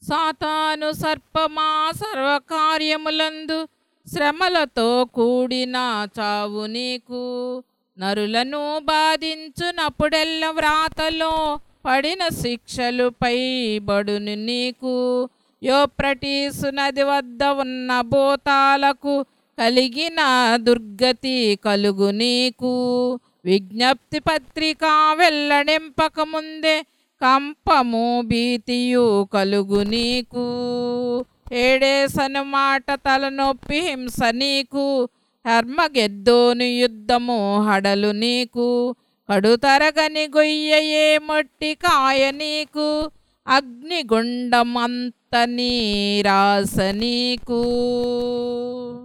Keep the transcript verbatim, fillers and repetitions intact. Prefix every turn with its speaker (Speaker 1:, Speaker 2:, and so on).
Speaker 1: సాతాను సర్పమా సర్వకార్యములందు శ్రమలతో కూడిన చావు నీకు. నరులను బాధించునప్పుడెల్ల వ్రాతలో పడిన శిక్షలు పైబడును నీకు. యోప్రటీసు నది వద్ద ఉన్న భూతాలకు కలిగిన దుర్గతి కలుగు నీకు. విజ్ఞప్తి పత్రిక వెల్లడింపక ముందే కంపము భీతియు కలుగు నీకు. ఏడేసను మాట తలనొప్పి హింస నీకు. హర్మగెద్దోను యుద్ధము హడలు నీకు. కడుతరగని గొయ్యయే మొట్టి కాయ నీకు. అగ్నిగుండం అంత నీరాస నీకు.